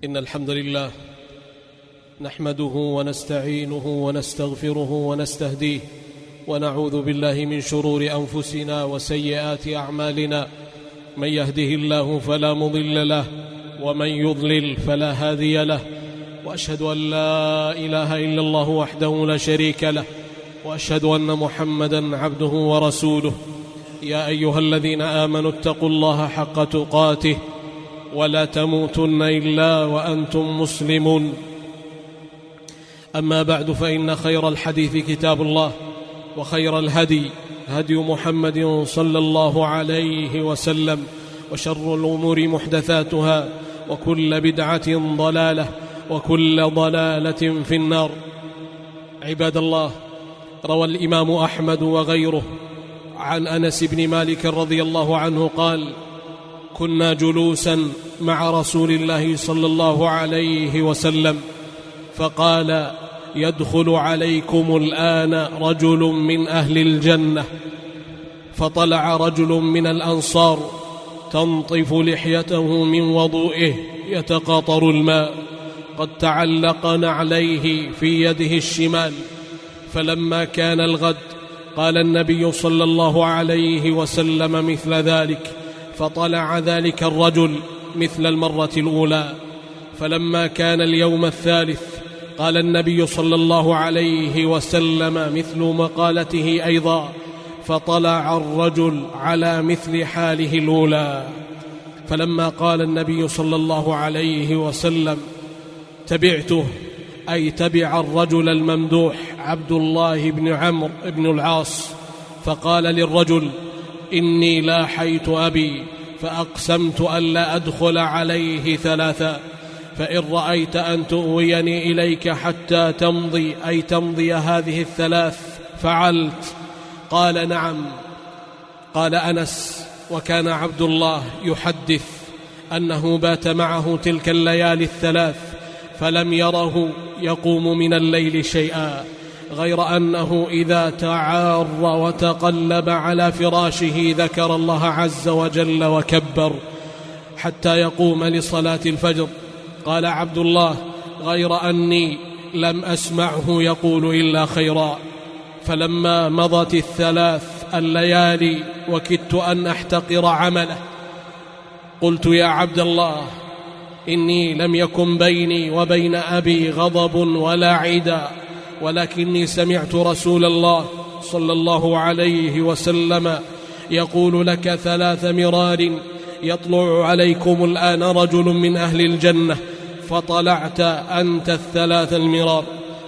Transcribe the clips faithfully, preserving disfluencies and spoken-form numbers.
إن الحمد لله نحمده ونستعينه ونستغفره ونستهديه ونعوذ بالله من شرور أنفسنا وسيئات أعمالنا. من يهده الله فلا مضل له ومن يضلل فلا هادي له، وأشهد أن لا إله إلا الله وحده لا شريك له، وأشهد أن محمدا عبده ورسوله. يا أيها الذين آمنوا اتقوا الله حق تقاته ولا تموتن إلا وأنتم مسلمون. أما بعد، فإن خير الحديث كتاب الله، وخير الهدي هدي محمد صلى الله عليه وسلم، وشر الأمور محدثاتها، وكل بدعة ضلالة، وكل ضلالة في النار. عباد الله، روى الإمام أحمد وغيره عن أنس بن مالك رضي الله عنه قال: كنا جلوسا مع رسول الله صلى الله عليه وسلم فقال: يدخل عليكم الآن رجل من أهل الجنة. فطلع رجل من الأنصار تنطف لحيته من وضوئه يتقاطر الماء، قد تعلق نعليه في يده الشمال. فلما كان الغد قال النبي صلى الله عليه وسلم مثل ذلك، فطلع ذلك الرجل مثل المرة الأولى. فلما كان اليوم الثالث قال النبي صلى الله عليه وسلم مثل مقالته أيضا، فطلع الرجل على مثل حاله الأولى. فلما قال النبي صلى الله عليه وسلم: تبعته، أي تبع الرجل الممدوح عبد الله بن عمرو بن العاص، فقال للرجل: إني لاحيت أبي فأقسمت أن لا أدخل عليه ثلاثا، فإن رأيت أن تؤويني إليك حتى تمضي، أي تمضي هذه الثلاث، فعلت؟ قال: نعم. قال أنس: وكان عبد الله يحدث أنه بات معه تلك الليالي الثلاث فلم يره يقوم من الليل شيئا، غير أنه إذا تعار وتقلب على فراشه ذكر الله عز وجل وكبر حتى يقوم لصلاة الفجر. قال عبد الله: غير أني لم أسمعه يقول إلا خيرا. فلما مضت الثلاث الليالي وكدت أن أحتقر عمله، قلت: يا عبد الله، إني لم يكن بيني وبين أبي غضب ولا عدا، ولكني سمعت رسول الله صلى الله عليه وسلم يقول لك ثلاث مرار: يطلع عليكم الآن رجل من أهل الجنة، فطلعت أنت الثلاث المرار.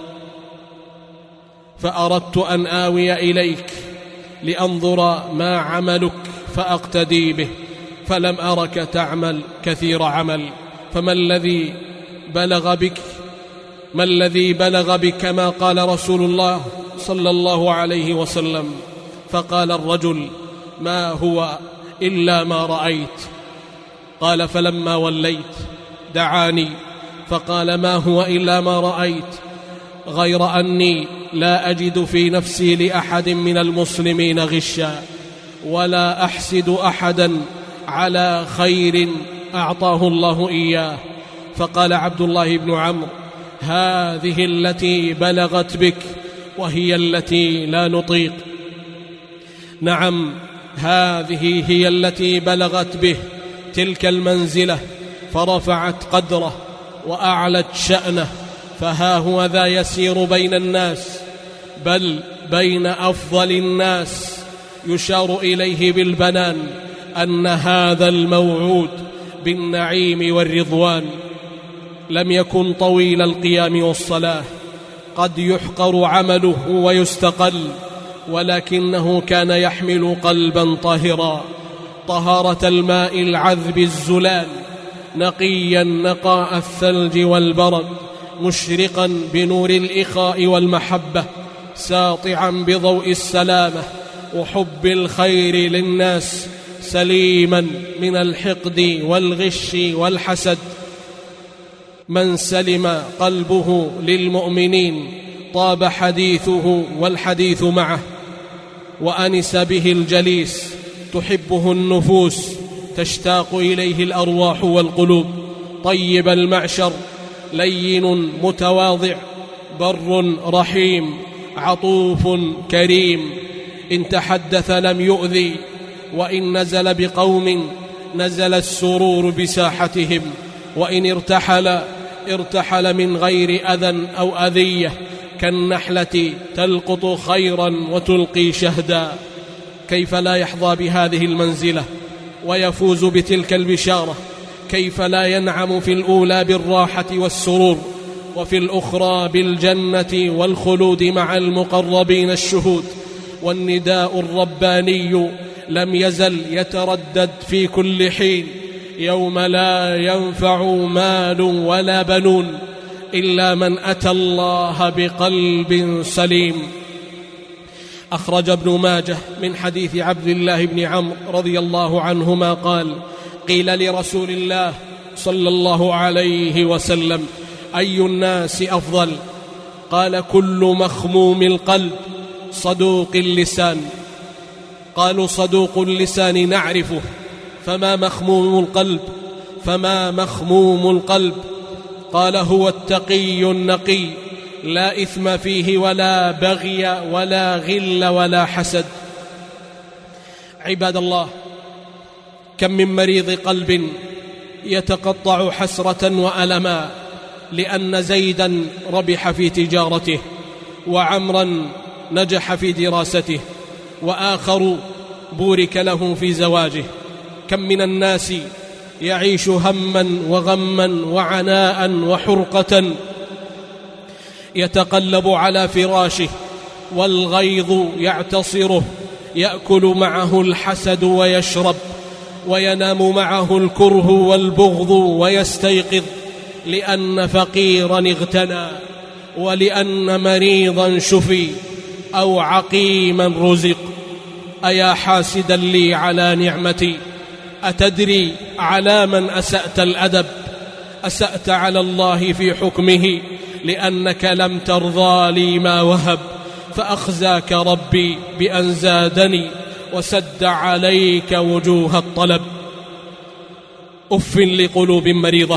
فأردت أن آوي إليك لأنظر ما عملك فأقتدي به، فلم أرك تعمل كثير عمل، فما الذي بلغ بك ما الذي بلغ بك ما قال رسول الله صلى الله عليه وسلم؟ فقال الرجل: ما هو إلا ما رأيت. قال: فلما وليت دعاني فقال: ما هو إلا ما رأيت، غير أني لا أجد في نفسي لأحد من المسلمين غشا، ولا أحسد أحدا على خير أعطاه الله إياه. فقال عبد الله بن عمرو: هذه التي بلغت بك، وهي التي لا نطيق. نعم، هذه هي التي بلغت به تلك المنزلة، فرفعت قدره وأعلت شأنه، فها هو ذا يسير بين الناس، بل بين أفضل الناس، يشار إليه بالبنان أن هذا الموعود بالنعيم والرضوان لم يكن طويل القيام والصلاة، قد يحقر عمله ويستقل، ولكنه كان يحمل قلبا طاهرا، طهارة الماء العذب الزلال، نقيا نقاء الثلج والبرد، مشرقا بنور الإخاء والمحبة، ساطعا بضوء السلامة وحب الخير للناس، سليما من الحقد والغش والحسد. من سلم قلبه للمؤمنين طاب حديثه والحديث معه، وأنس به الجليس، تحبه النفوس، تشتاق إليه الأرواح والقلوب. طيب المعشر، لين متواضع، بر رحيم، عطوف كريم، إن تحدث لم يؤذي، وإن نزل بقوم نزل السرور بساحتهم، وإن ارتحل ارتحل من غير أذى أو أذية، كالنحلة تلقط خيرا وتلقي شهدا. كيف لا يحظى بهذه المنزلة ويفوز بتلك البشارة؟ كيف لا ينعم في الأولى بالراحة والسرور، وفي الأخرى بالجنة والخلود مع المقربين الشهود؟ والنداء الرباني لم يزل يتردد في كل حين: يوم لا ينفع مال ولا بنون إلا من أتى الله بقلب سليم. أخرج ابن ماجه من حديث عبد الله بن عمرو رضي الله عنهما قال: قيل لرسول الله صلى الله عليه وسلم: أي الناس أفضل؟ قال: كل مخموم القلب صدوق اللسان. قالوا: صدوق اللسان نعرفه، فما مخموم القلب؟ فما مخموم القلب؟ قال: هو التقي النقي، لا إثم فيه ولا بغي ولا غل ولا حسد. عباد الله، كم من مريض قلب يتقطع حسرة وألما لأن زيدا ربح في تجارته، وعمرا نجح في دراسته، وآخر بورك له في زواجه. كم من الناس يعيش هما وغما وعناء وحرقة، يتقلب على فراشه والغيظ يعتصره، يأكل معه الحسد ويشرب، وينام معه الكره والبغض ويستيقظ، لأن فقيرا اغتنى، ولأن مريضا شفي، أو عقيما رزق. أيا حاسدا لي على نعمتي، أتدري على من أسأت الأدب؟ أسأت على الله في حكمه، لأنك لم ترضى لي ما وهب، فأخزاك ربي بأن زادني وسد عليك وجوه الطلب. أف لقلوب مريضة،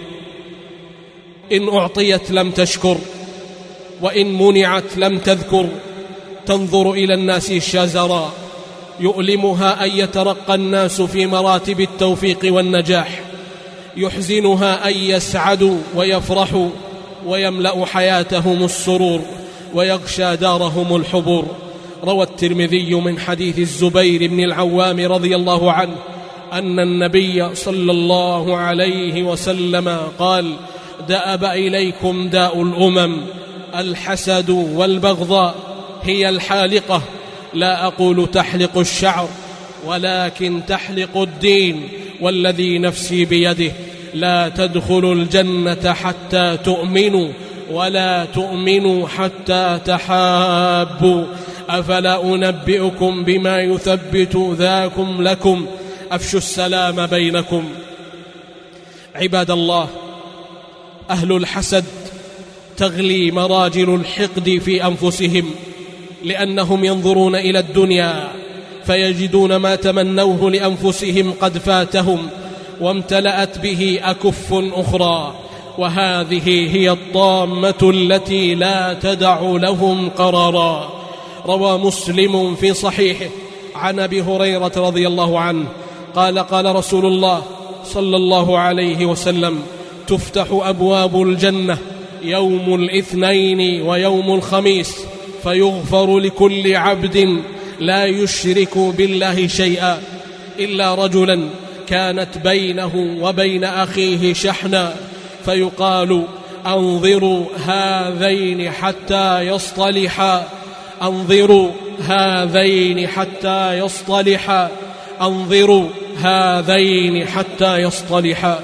إن أعطيت لم تشكر، وإن منعت لم تذكر، تنظر إلى الناس شزرا، يؤلمها أن يترقى الناس في مراتب التوفيق والنجاح، يحزنها أن يسعدوا ويفرحوا ويملأ حياتهم السرور ويغشى دارهم الحبور. روى الترمذي من حديث الزبير بن العوام رضي الله عنه أن النبي صلى الله عليه وسلم قال: دأب إليكم داء الأمم، الحسد والبغضاء، هي الحالقة، لا أقول تحلق الشعر، ولكن تحلق الدين، والذي نفسي بيده لا تدخلوا الجنة حتى تؤمنوا، ولا تؤمنوا حتى تحابوا. أفلا أنبئكم بما يثبت ذاكم لكم؟ أفشوا السلام بينكم. عباد الله، أهل الحسد تغلي مراجل الحقد في أنفسهم، لأنهم ينظرون إلى الدنيا فيجدون ما تمنوه لأنفسهم قد فاتهم، وامتلأت به أكف أخرى، وهذه هي الطامة التي لا تدع لهم قرارا. روى مسلم في صحيحه عن أبي هريرة رضي الله عنه قال: قال رسول الله صلى الله عليه وسلم: تفتح أبواب الجنة يوم الاثنين ويوم الخميس، فيغفر لكل عبد لا يشرك بالله شيئا، إلا رجلا كانت بينه وبين أخيه شحنا، فيقال: أنظروا هذين حتى يصطلحا، أنظروا هذين حتى يصطلحا، أنظروا هذين حتى يصطلحا.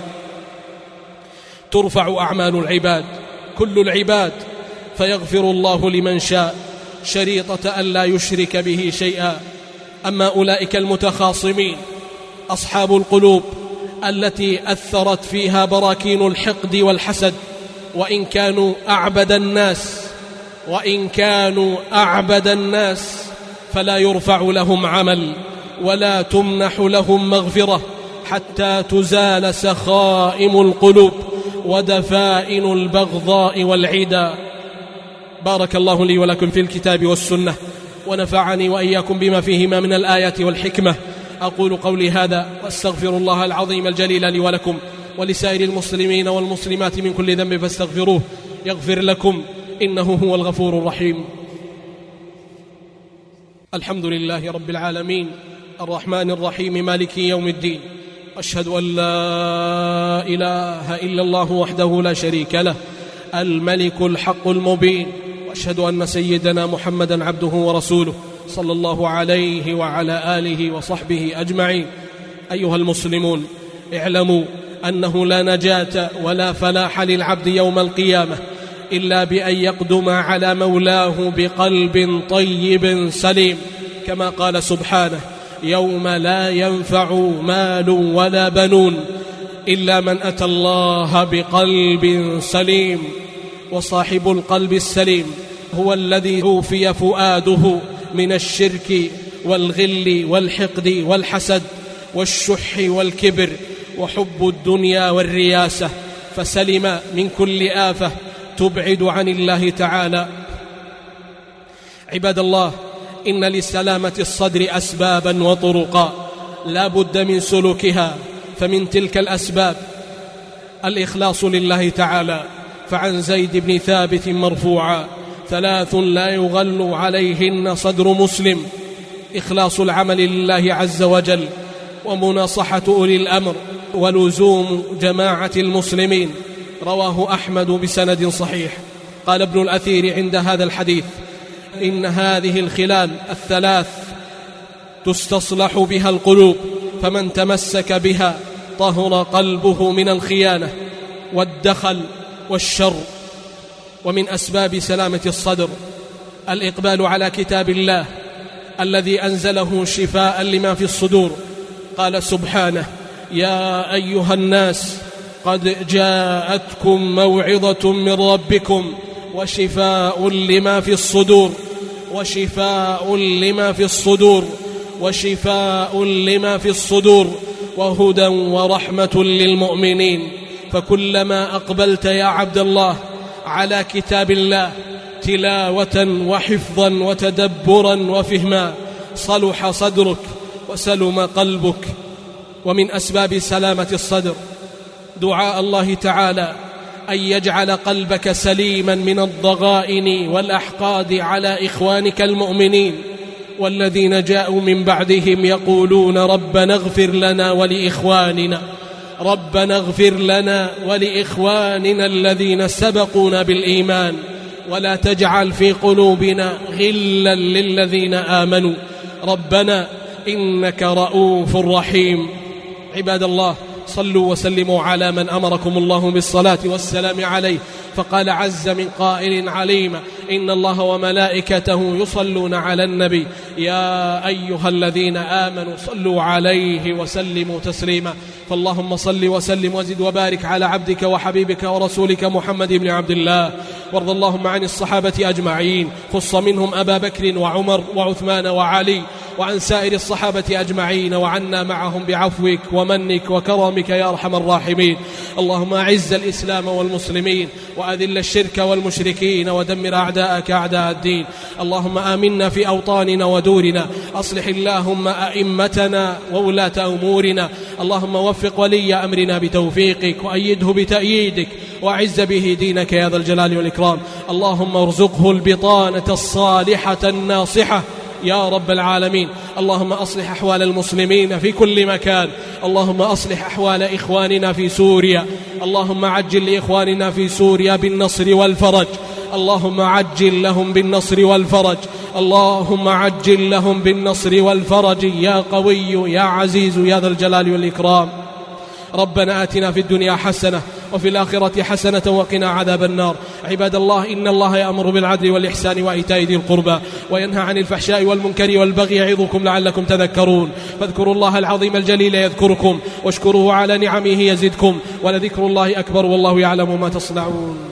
ترفع أعمال العباد، كل العباد، فيغفر الله لمن شاء، شريطة أن لا يشرك به شيئا. أما أولئك المتخاصمين أصحاب القلوب التي أثرت فيها براكين الحقد والحسد، وإن كانوا أعبد الناس وإن كانوا أعبد الناس فلا يرفع لهم عمل، ولا تمنح لهم مغفرة، حتى تزال سخائم القلوب ودفائن البغضاء والعدا. بارك الله لي ولكم في الكتاب والسنة، ونفعني وإياكم بما فيهما من الآيات والحكمة. أقول قولي هذا واستغفر الله العظيم الجليل لي ولكم ولسائر المسلمين والمسلمات من كل ذنب فاستغفروه يغفر لكم، إنه هو الغفور الرحيم. الحمد لله رب العالمين الرحمن الرحيم مالك يوم الدين، أشهد أن لا إله إلا الله وحده لا شريك له الملك الحق المبين، وأشهد أن سيدنا محمدا عبده ورسوله صلى الله عليه وعلى آله وصحبه أجمعين. أيها المسلمون، اعلموا أنه لا نجاة ولا فلاح للعبد يوم القيامة إلا بأن يقدم على مولاه بقلب طيب سليم، كما قال سبحانه: يوم لا ينفع مال ولا بنون إلا من أتى الله بقلب سليم. وصاحب القلب السليم هو الذي عوفي فؤاده من الشرك والغل والحقد والحسد والشح والكبر وحب الدنيا والرياسة، فسلم من كل آفة تبعد عن الله تعالى. عباد الله، إن لسلامة الصدر أسبابا وطرقا لا بد من سلوكها، فمن تلك الأسباب الإخلاص لله تعالى. فعن زيد بن ثابت مرفوعا: ثلاث لا يغل عليهن صدر مسلم: إخلاص العمل لله عز وجل، ومناصحة أولي الأمر، ولزوم جماعة المسلمين. رواه أحمد بسند صحيح. قال ابن الأثير عند هذا الحديث: إن هذه الخلال الثلاث تستصلح بها القلوب، فمن تمسك بها طهر قلبه من الخيانة والدخل والشر. ومن أسباب سلامة الصدر الإقبال على كتاب الله الذي أنزله شفاء لما في الصدور. قال سبحانه: يا أيها الناس قد جاءتكم موعظة من ربكم وشفاء لما في الصدور وشفاء لما في الصدور وشفاء لما في الصدور وهدى ورحمة للمؤمنين. فكلما أقبلت يا عبد الله على كتاب الله تلاوة وحفظا وتدبرا وفهما صلح صدرك وسلم قلبك. ومن أسباب سلامة الصدر دعاء الله تعالى أن يجعل قلبك سليما من الضغائن والأحقاد على إخوانك المؤمنين، والذين جاءوا من بعدهم يقولون: ربنا اغفر لنا ولإخواننا ربنا اغفر لنا ولإخواننا الذين سبقونا بالإيمان ولا تجعل في قلوبنا غلا للذين آمنوا ربنا إنك رؤوف رحيم. عباد الله، صلوا وسلموا على من أمركم الله بالصلاة والسلام عليه، فقال عز من قائل عليما: إن الله وملائكته يصلون على النبي يا أيها الذين آمنوا صلوا عليه وسلموا تسليما. فاللهم صل وسلم وزد وبارك على عبدك وحبيبك ورسولك محمد بن عبد الله، وارض اللهم عن الصحابة أجمعين، خص منهم أبا بكر وعمر وعثمان وعلي، وعن سائر الصحابة أجمعين، وعنا معهم بعفوك ومنك وكرمك يا أرحم الراحمين. اللهم أعز الإسلام والمسلمين، وأذل الشرك والمشركين، ودمر أعداءك أعداء الدين. اللهم آمنا في أوطاننا ودورنا، أصلح اللهم أئمتنا وولاة أمورنا. اللهم وفق ولي أمرنا بتوفيقك، وأيده بتأييدك، وأعز به دينك يا ذا الجلال والإكرام. اللهم ارزقه البطانة الصالحة الناصحة يا رب العالمين. اللهم أصلح أحوال المسلمين في كل مكان. اللهم أصلح أحوال إخواننا في سوريا. اللهم عجل لإخواننا في سوريا بالنصر والفرج. اللهم عجل لهم بالنصر والفرج. اللهم عجل لهم بالنصر والفرج يا قوي يا عزيز يا ذا الجلال والإكرام. ربنا آتنا في الدنيا حسنة وفي الآخرة حسنة وقنا عذاب النار. عباد الله، إن الله يأمر بالعدل والإحسان وإيتاء ذي القربى وينهى عن الفحشاء والمنكر والبغي يعظكم لعلكم تذكرون. فاذكروا الله العظيم الجليل يذكركم، واشكروه على نعمه يزدكم، ولذكر الله أكبر والله يعلم ما تصنعون.